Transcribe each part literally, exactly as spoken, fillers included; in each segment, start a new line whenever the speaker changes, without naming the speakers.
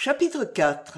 Chapitre quatre.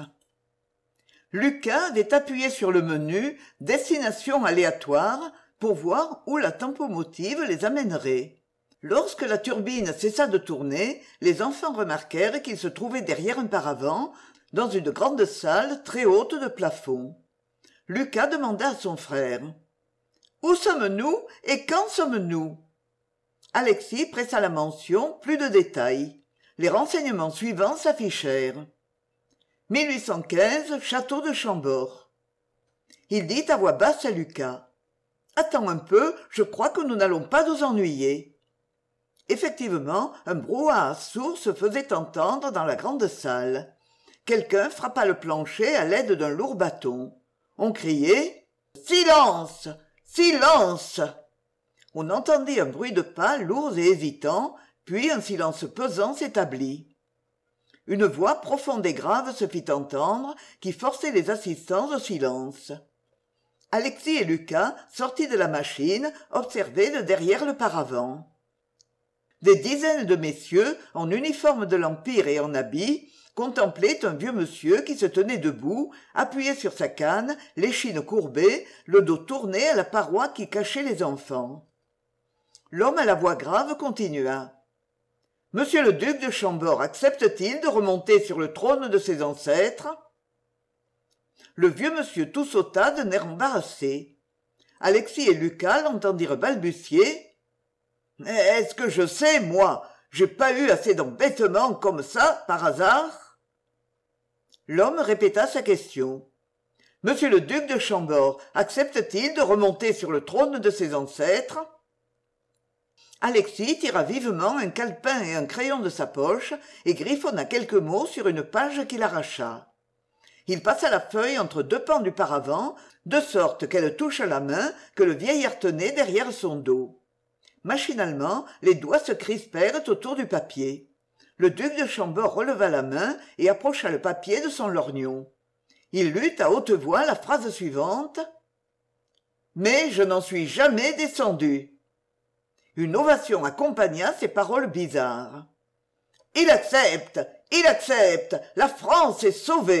Lucas avait appuyé sur le menu « Destination aléatoire » pour voir où la tempomotive les amènerait. Lorsque la turbine cessa de tourner, les enfants remarquèrent qu'ils se trouvaient derrière un paravent, dans une grande salle très haute de plafond. Lucas demanda à son frère « Où sommes-nous et quand sommes-nous » Alexis pressa la mention, plus de détails. Les renseignements suivants s'affichèrent. mille huit cent quinze, château de Chambord. Il dit à voix basse à Lucas. « Attends un peu, je crois que nous n'allons pas nous ennuyer. » Effectivement, un brouhaha sourd se faisait entendre dans la grande salle. Quelqu'un frappa le plancher à l'aide d'un lourd bâton. On criait « Silence ! Silence !» On entendit un bruit de pas lourds et hésitants, puis un silence pesant s'établit. Une voix profonde et grave se fit entendre, qui forçait les assistants au silence. Alexis et Lucas, sortis de la machine, observaient de derrière le paravent. Des dizaines de messieurs, en uniforme de l'Empire et en habit, contemplaient un vieux monsieur qui se tenait debout, appuyé sur sa canne, l'échine courbée, le dos tourné à la paroi qui cachait les enfants. L'homme à la voix grave continua. « Monsieur le duc de Chambord accepte-t-il de remonter sur le trône de ses ancêtres ?» Le vieux monsieur tout sauta d'un air embarrassé. Alexis et Lucas l'entendirent balbutier. « Est-ce que je sais, moi? J'ai pas eu assez d'embêtements comme ça, par hasard ?» L'homme répéta sa question. « Monsieur le duc de Chambord accepte-t-il de remonter sur le trône de ses ancêtres ?» Alexis tira vivement un calepin et un crayon de sa poche et griffonna quelques mots sur une page qu'il arracha. Il passa la feuille entre deux pans du paravent, de sorte qu'elle touche la main que le vieillard tenait derrière son dos. Machinalement, les doigts se crispèrent autour du papier. Le duc de Chambord releva la main et approcha le papier de son lorgnon. Il lut à haute voix la phrase suivante. « Mais je n'en suis jamais descendu. » Une ovation accompagna ces paroles bizarres. « Il accepte! Il accepte! La France est sauvée !»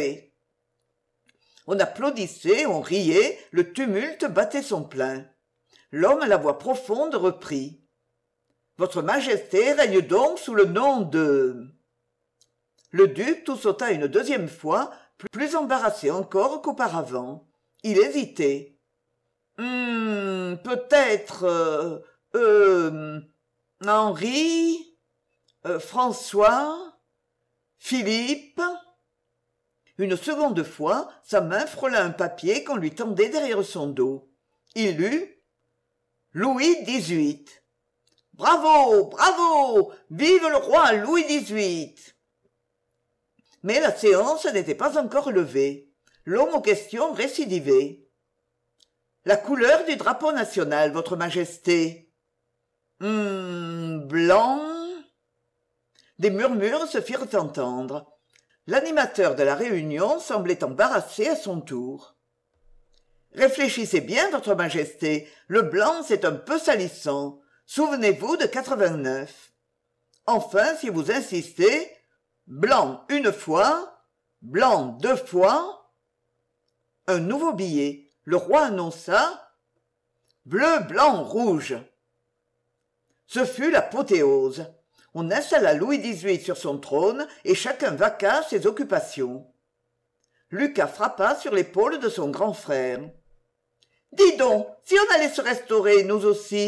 On applaudissait, on riait, le tumulte battait son plein. L'homme à la voix profonde reprit. « Votre Majesté règne donc sous le nom de... » Le duc tout sauta une deuxième fois, plus embarrassé encore qu'auparavant. Il hésitait. « Hum, peut-être... Euh, euh, Henri... Euh, François... Philippe... » Une seconde fois, sa main frôla un papier qu'on lui tendait derrière son dos. Il lut « Louis dix-huit. »« Bravo, bravo, vive le roi Louis dix-huit » Mais la séance n'était pas encore levée. L'homme aux questions récidivait. « La couleur du drapeau national, votre majesté. »« Hum, blanc ?» Des murmures se firent entendre. L'animateur de la réunion semblait embarrassé à son tour. « Réfléchissez bien, votre majesté, le blanc c'est un peu salissant. Souvenez-vous de quatre-vingt-neuf. Enfin, si vous insistez, blanc une fois, blanc deux fois. » Un nouveau billet. Le roi annonça « Bleu, blanc, rouge ». Ce fut l'apothéose. On installa Louis dix-huit sur son trône et chacun vaqua ses occupations. Lucas frappa sur l'épaule de son grand frère. « Dis donc, si on allait se restaurer, nous aussi !»